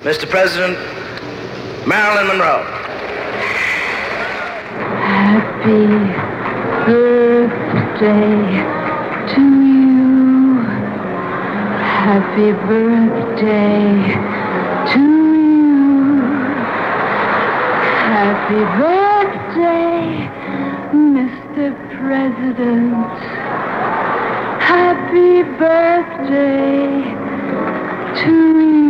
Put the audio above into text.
Mr. President, Marilyn Monroe. Happy birthday to you. Happy birthday to you. Happy birthday, Mr. President. Happy birthday to you.